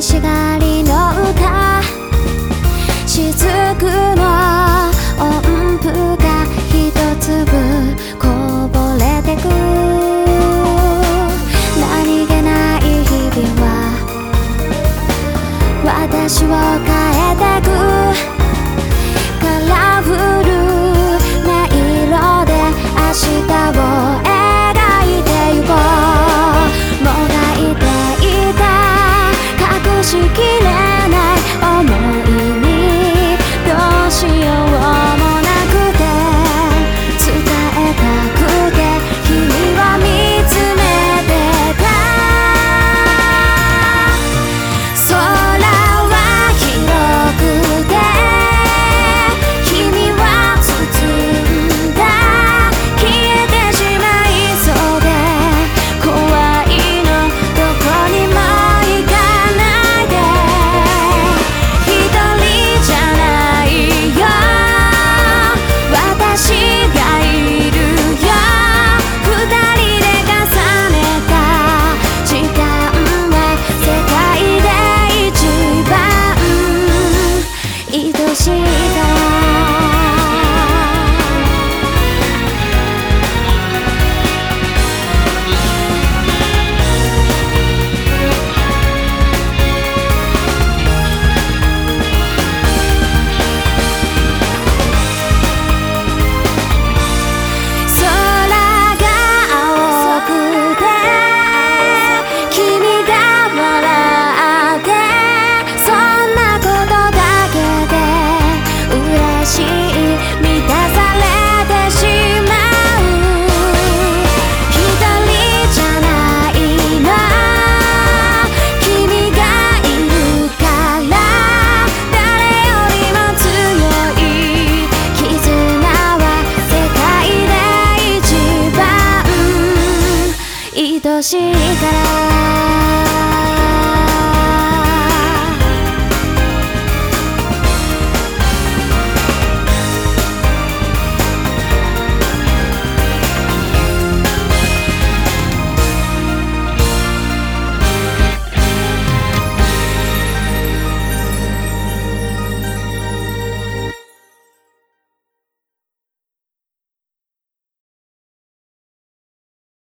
しがりの歌、雫の音符が一粒こぼれてく。何気ない日々は私を変えてく。カラフルな色で明日を描いてゆこう。もがいていた隠しきれない想いにどうしようもなくて、伝えたくて君は見つめてた。空は広くて君は包んだ。消えてしまいそうで怖いの、どこにも行かないで。一人じゃないよ、私がいるよ。二人で重ねた時間は世界で一番愛しいから。空が青くて君が笑って、そんなことだけで嬉しい、満たされてしまう。一人じゃないの、君がいるから誰よりも強い絆は世界で一番愛しいから。